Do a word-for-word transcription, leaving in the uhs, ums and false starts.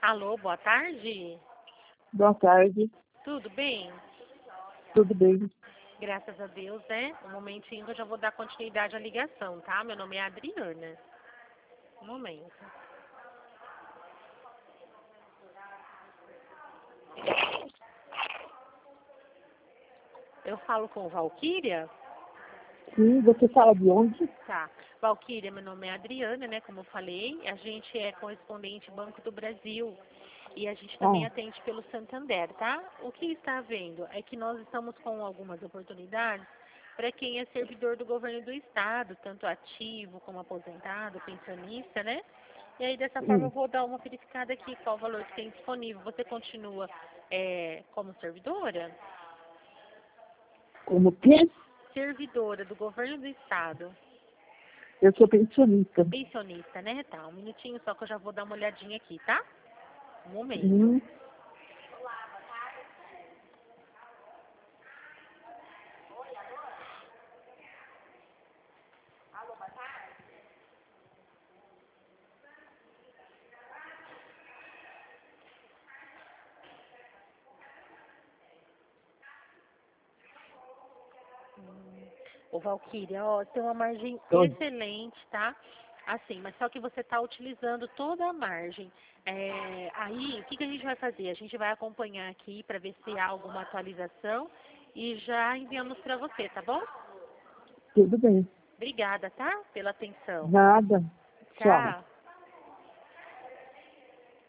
Alô, boa tarde. Boa tarde, Tudo bem? tudo bem? Graças a Deus, né? Um momentinho que eu já vou dar continuidade à ligação, tá? Meu nome é Adriana. Um momento. Eu falo com Valquíria? Sim, você fala de onde? Tá. Valquíria, meu nome é Adriana, né? Como eu falei, a gente é correspondente Banco do Brasil. E a gente também Ah, atende pelo Santander, tá? O que está havendo é que nós estamos com algumas oportunidades para quem é servidor do governo do estado, tanto ativo como aposentado, pensionista, né? E aí, dessa forma, eu hum, vou dar uma verificada aqui qual o valor que tem disponível. Você continua é, como servidora? como que? Servidora do governo do estado. Eu sou pensionista. Pensionista, né? Tá, um minutinho só que eu já vou dar uma olhadinha aqui, tá? Um momento. Hum, Ô, Valquíria, ó, tem uma margem oi. excelente, tá? Assim, mas só que você está utilizando toda a margem. É, aí, o que, que a gente vai fazer? A gente vai acompanhar aqui para ver se há alguma atualização e já enviamos para você, tá bom? Tudo bem. Obrigada, tá? Pela atenção. Nada. Tchau. Tchau.